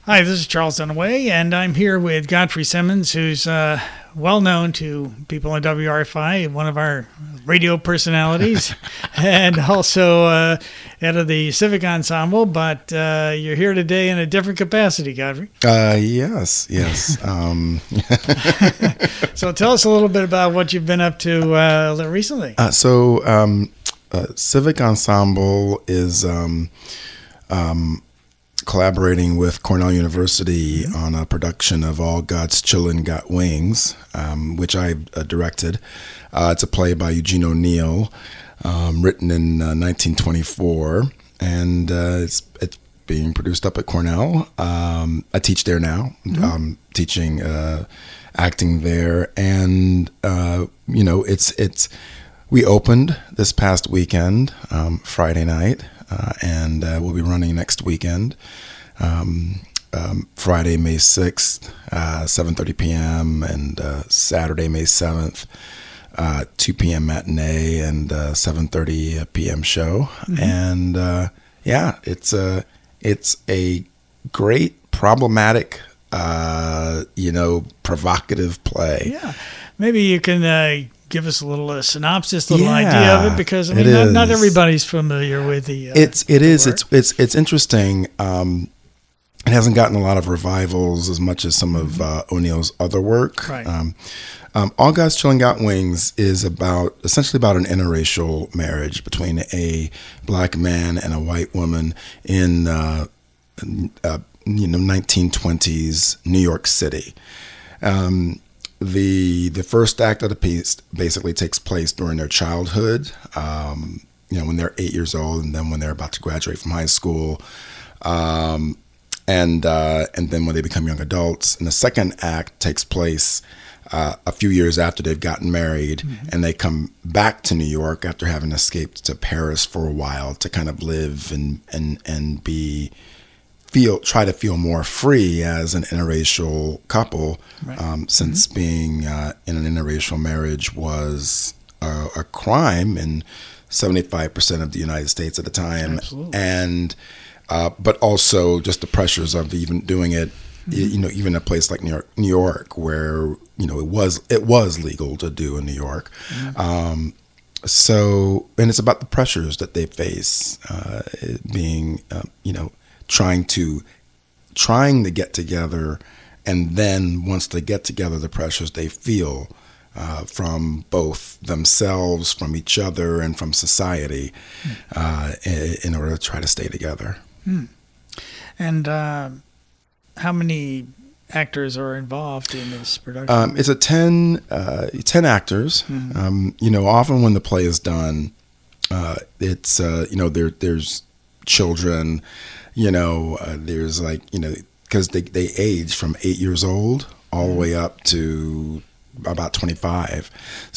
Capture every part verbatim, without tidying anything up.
Hi, this is Charles Dunaway, and I'm here with Godfrey Simmons, who's uh, well known to people on W R F I, one of our radio personalities, and also uh, head of the Civic Ensemble. But uh, you're here today in a different capacity, Godfrey. Uh, yes, yes. um. So tell us a little bit about what you've been up to uh, recently. Uh, so um, uh, Civic Ensemble is... Um, um, collaborating with Cornell University mm-hmm. on a production of All God's Chillin' Got Wings, um, which I uh, directed. Uh, it's a play by Eugene O'Neill, um, written in uh, nineteen twenty-four, and uh, it's, it's being produced up at Cornell. Um, I teach there now, mm-hmm. um, teaching uh, acting there, and uh, you know, it's it's. We opened this past weekend, um, Friday night. Uh, and uh, we'll be running next weekend, um, um, Friday, May sixth, uh, seven thirty p.m., and uh, Saturday, May seventh, uh, two p.m. matinee and uh, seven thirty p.m. show. Mm-hmm. And uh, yeah, it's a, it's a great, problematic, uh, you know, provocative play. Yeah, maybe you can... Uh... give us a little uh, synopsis, a little yeah, idea of it, because I mean, not, not everybody's familiar with the. Uh, it's it the is work. it's it's it's interesting. Um, it hasn't gotten a lot of revivals as much as some of uh, O'Neill's other work. Right. Um, um, All God's Chillin' Got Wings is about essentially about an interracial marriage between a black man and a white woman in uh, uh, you know nineteen twenties New York City. Um, The the first act of the piece basically takes place during their childhood, um, you know, when they're eight years old, and then when they're about to graduate from high school, um, and uh, and then when they become young adults. And the second act takes place uh, a few years after they've gotten married, mm-hmm. and they come back to New York after having escaped to Paris for a while to kind of live and and and be. Feel try to feel more free as an interracial couple, right. um, since mm-hmm. being uh, in an interracial marriage was a, a crime in seventy-five percent of the United States at the time. Absolutely. And uh, but also just the pressures of even doing it, mm-hmm. you know, even a place like New York, New York, where you know it was it was legal to do in New York. Mm-hmm. Um, so, and it's about the pressures that they face, uh, being uh, you know. trying to trying to get together, and then once they get together, the pressures they feel uh, from both themselves, from each other, and from society mm. uh, in, in order to try to stay together. Mm. And uh, how many actors are involved in this production? Um, it's a ten, uh, ten actors. Mm. Um, you know, often when the play is done, uh, it's uh, you know there there's children. You know, uh, there's like, you know, because they, they age from eight years old all the way up to about twenty-five.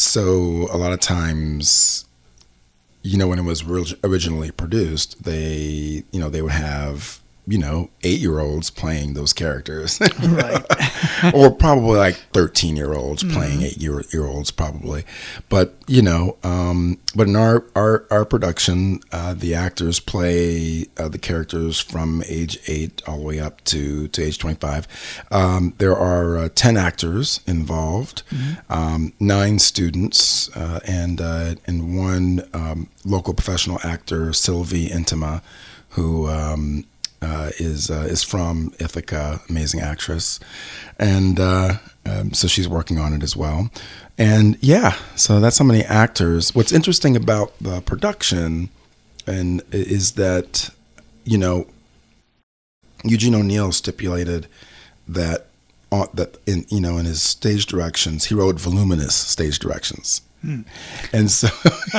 So a lot of times, you know, when it was originally produced, they, you know, they would have, you know, eight-year-olds playing those characters. Right. Or probably like thirteen-year-olds mm-hmm. playing eight-year-olds probably. But, you know, um, but in our, our, our production, uh, the actors play uh, the characters from age eight all the way up to, to age twenty-five. Um, there are uh, ten actors involved, mm-hmm. um, nine students, uh, and, uh, and one um, local professional actor, Sylvie Intima, who... Um, Uh, is uh, is from Ithaca, amazing actress, and uh, um, so she's working on it as well. And yeah, so that's how many actors. What's interesting about the production, and is that you know Eugene O'Neill stipulated that uh, that in you know in his stage directions he wrote voluminous stage directions. Hmm. And so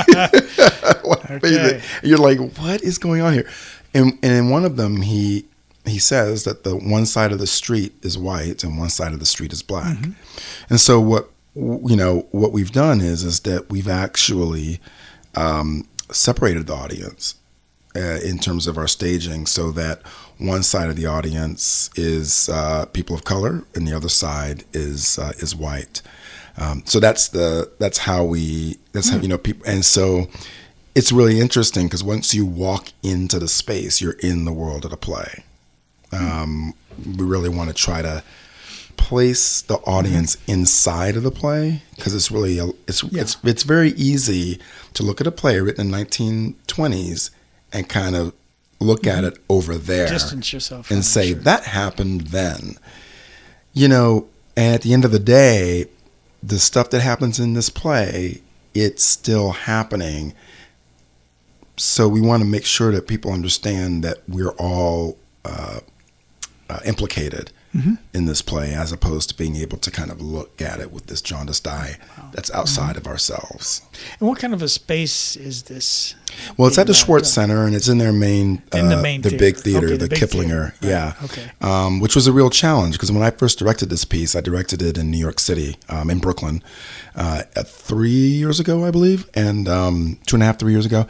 okay. You're like, what is going on here? And, and in one of them, he he says that the one side of the street is white and one side of the street is black. Mm-hmm. And so what you know what we've done is is that we've actually um, separated the audience uh, in terms of our staging, so that one side of the audience is uh, people of color and the other side is uh, is white. Um, so that's the that's how we that's mm-hmm. how you know people. And so it's really interesting because once you walk into the space, you're in the world of the play. Um, we really want to try to place the audience mm-hmm. inside of the play, because it's really a, it's yeah. it's it's very easy to look at a play written in nineteen twenties and kind of look mm-hmm. at it over there, distance yourself and say sure. that happened then. You know, and at the end of the day, the stuff that happens in this play, it's still happening. So we want to make sure that people understand that we're all uh, uh, implicated mm-hmm. in this play, as opposed to being able to kind of look at it with this jaundiced eye wow. that's outside mm-hmm. of ourselves. And what kind of a space is this? Well, it's at the Schwartz Center, and it's in their main, uh, in the main the theater. big theater, okay, the, the Kiplinger, theater. yeah. Right. Okay. Um, which was a real challenge, because when I first directed this piece, I directed it in New York City, um, in Brooklyn, uh, three years ago, I believe, and um, two and a half, three years ago,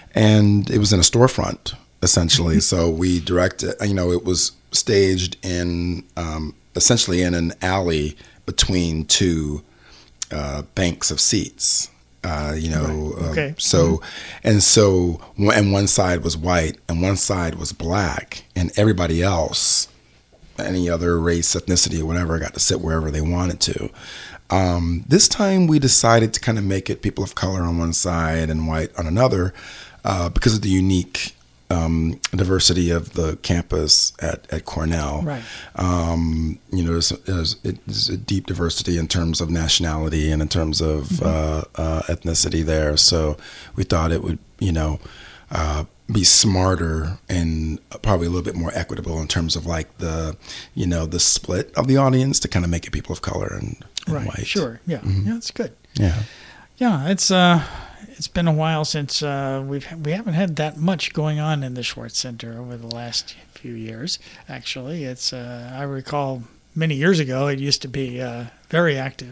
and it was in a storefront, essentially. So we directed, you know, it was staged in um, essentially in an alley between two uh, banks of seats. Uh, you know, right. okay. uh, so, mm-hmm. and so, and one side was white and one side was black, and everybody else, any other race, ethnicity, or whatever, got to sit wherever they wanted to. Um, this time we decided to kind of make it people of color on one side and white on another, uh, because of the unique um, diversity of the campus at, at Cornell. Right. Um, you know, there's, there's, there's a deep diversity in terms of nationality and in terms of mm-hmm. uh, uh, ethnicity there. So we thought it would, you know, uh, be smarter and probably a little bit more equitable in terms of like the, you know, the split of the audience to kind of make it people of color and, and right. white. Sure. Yeah. Mm-hmm. Yeah, that's good. Yeah. Yeah. It's, uh, It's been a while since uh, we've we haven't had that much going on in the Schwartz Center over the last few years. Actually, it's uh, I recall many years ago it used to be uh, very active,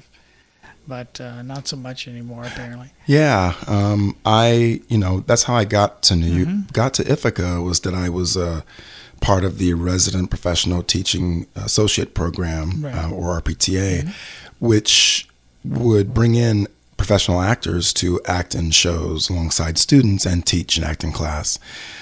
but uh, not so much anymore apparently. Yeah, um, I you know that's how I got to New mm-hmm. got to Ithaca, was that I was uh, part of the Resident Professional Teaching Associate Program, right. uh, or R P T A, mm-hmm. which would bring in professional actors to act in shows alongside students and teach an acting class.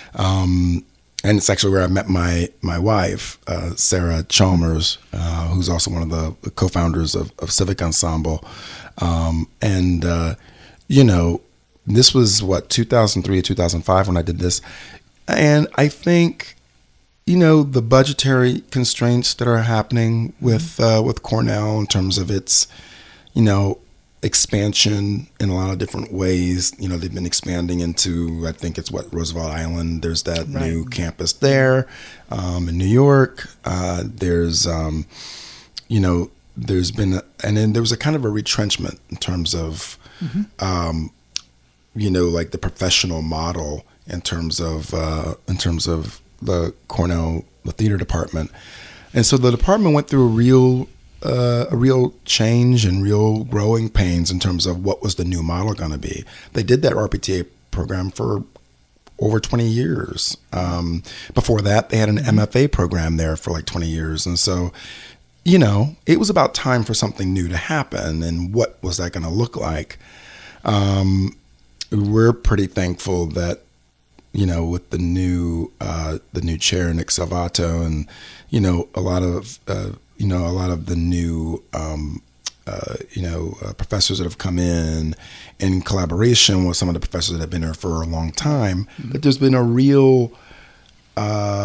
Um, and it's actually where I met my my wife, uh, Sarah Chalmers, uh, who's also one of the co-founders of, of Civic Ensemble. Um, and, uh, you know, this was, what, two thousand three or two thousand five when I did this. And I think, you know, the budgetary constraints that are happening with uh, with Cornell in terms of its, you know, expansion in a lot of different ways. You know, they've been expanding into, I think it's what, Roosevelt Island. There's that right. new campus there um, in New York. Uh, there's, um, you know, there's been, a, and then there was a kind of a retrenchment in terms of, mm-hmm. um, you know, like the professional model in terms of, uh, in terms of the Cornell, the theater department. And so the department went through a real Uh, a real change and real growing pains in terms of what was the new model going to be. They did that R P T A program for over twenty years. Um, before that, they had an M F A program there for like twenty years. And so, you know, it was about time for something new to happen. And what was that going to look like? Um, we're pretty thankful that, you know, with the new uh, the new chair, Nick Salvato, and, you know, a lot of uh, you know, a lot of the new, um, uh, you know, uh, professors that have come in in collaboration with some of the professors that have been there for a long time, mm-hmm. that there's been a real uh,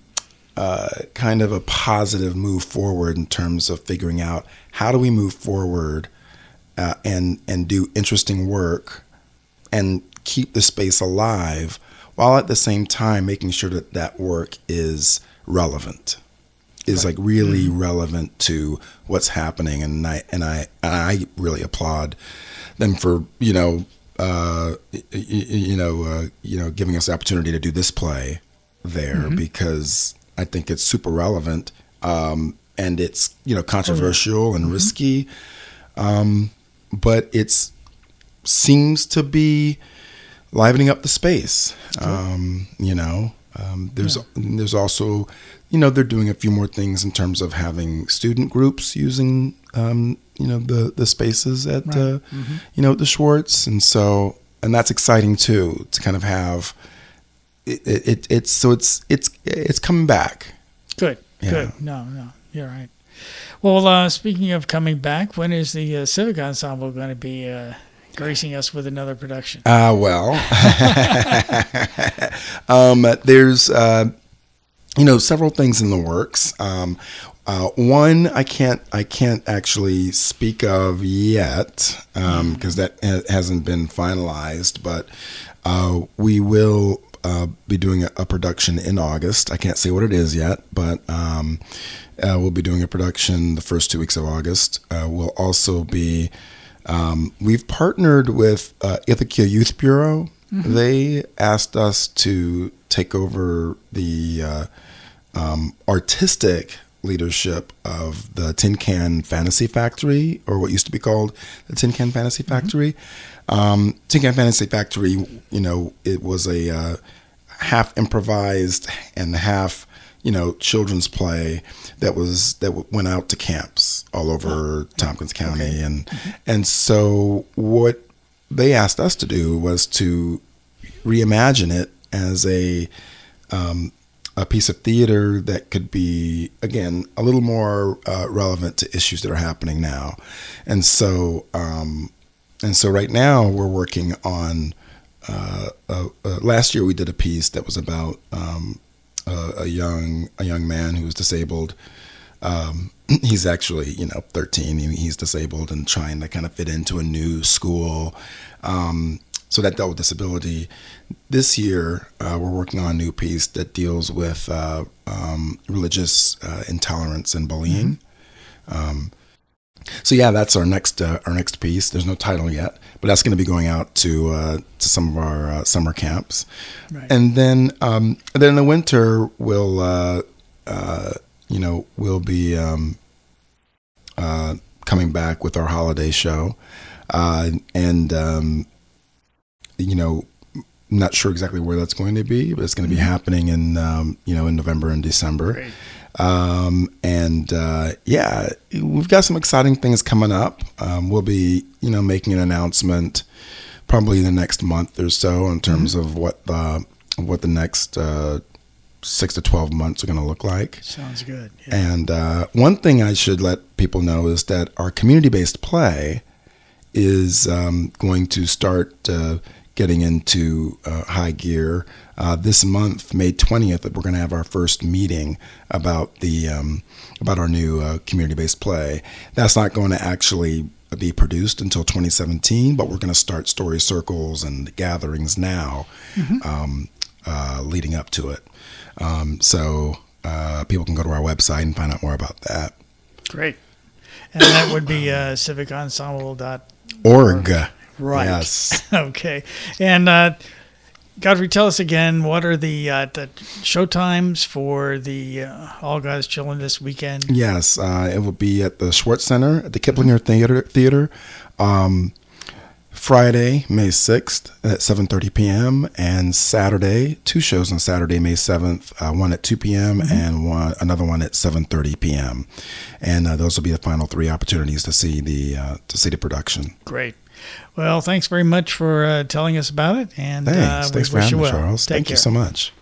uh, kind of a positive move forward in terms of figuring out how do we move forward uh, and, and do interesting work and keep the space alive while at the same time making sure that that work is relevant. Is right. like really mm-hmm. relevant to what's happening, and I and I and I really applaud them for you know uh, you, you know uh, you know giving us the opportunity to do this play there, mm-hmm. because I think it's super relevant, um, and it's you know controversial oh, yeah. and mm-hmm. risky, um, but it's seems to be livening up the space. Um, you know, um, there's yeah. there's also. You know, they're doing a few more things in terms of having student groups using, um, you know, the, the spaces at, right. uh, mm-hmm. you know, the Schwartz. And so, and that's exciting too, to kind of have it, it, it's, so it's, it's, it's coming back. Good. Yeah. Good. No, no, you're right. Well, uh, speaking of coming back, when is the uh, Civic Ensemble going to be uh, gracing us with another production? Uh, well, um, there's, uh, you know, several things in the works. Um, uh, one I can't I can't actually speak of yet because um, that ha- hasn't been finalized, but uh, we will uh, be doing a, a production in August. I can't say what it is yet, but um, uh, we'll be doing a production the first two weeks of August. Uh, we'll also be Um, we've partnered with uh, Ithaca Youth Bureau. Mm-hmm. They asked us to take over the uh, um, artistic leadership of the Tin Can Fantasy Factory, or what used to be called the Tin Can Fantasy Factory. Mm-hmm. Um, Tin Can Fantasy Factory, you know, it was a uh, half improvised and half, you know, children's play that was that went out to camps all over oh, Tompkins County, okay. and mm-hmm. and so what they asked us to do was to reimagine it as a um, a piece of theater that could be, again, a little more uh, relevant to issues that are happening now, and so um, and so right now we're working on. Uh, uh, uh, last year we did a piece that was about. Um, Uh, a young a young man who was disabled. Um, he's actually, you know, thirteen. He, he's disabled and trying to kind of fit into a new school. Um, so that dealt with disability. This year, uh, we're working on a new piece that deals with uh, um, religious uh, intolerance and bullying. Mm-hmm. Um, so yeah, that's our next uh, our next piece. There's no title yet, but that's going to be going out to uh, to some of our uh, summer camps, right. and then um, then in the winter we'll uh, uh, you know we'll be um, uh, coming back with our holiday show, uh, and um, you know I'm not sure exactly where that's going to be, but it's going to be happening in um, you know in November and December. Great. Um, and, uh, yeah, we've got some exciting things coming up. Um, we'll be, you know, making an announcement probably in the next month or so in terms mm-hmm. of what the, what the next, uh, six to twelve months are going to look like. Sounds good. Yeah. And, uh, one thing I should let people know is that our community-based play is, um, going to start, uh, getting into uh, high gear. Uh, this month, May twentieth, we're going to have our first meeting about the um, about our new uh, community-based play. That's not going to actually be produced until twenty seventeen, but we're going to start story circles and gatherings now, mm-hmm. um, uh, leading up to it. Um, so uh, people can go to our website and find out more about that. Great. And that would be uh, civic ensemble dot org. Right. Yes. Okay. And uh, Godfrey, tell us again, what are the, uh, the show times for the uh, All God's Children this weekend? Yes. Uh, it will be at the Schwartz Center at the Kiplinger Theater. Theater um, Friday, May sixth at seven thirty p.m. and Saturday, two shows on Saturday, May seventh, uh, one at two p.m. Mm-hmm. and one another one at seven thirty p.m. And uh, those will be the final three opportunities to see the uh, to see the production. Great. Well, thanks very much for uh, telling us about it. And thanks. Uh, we thanks for wish having you me, well. Charles. Take Thank care. you so much.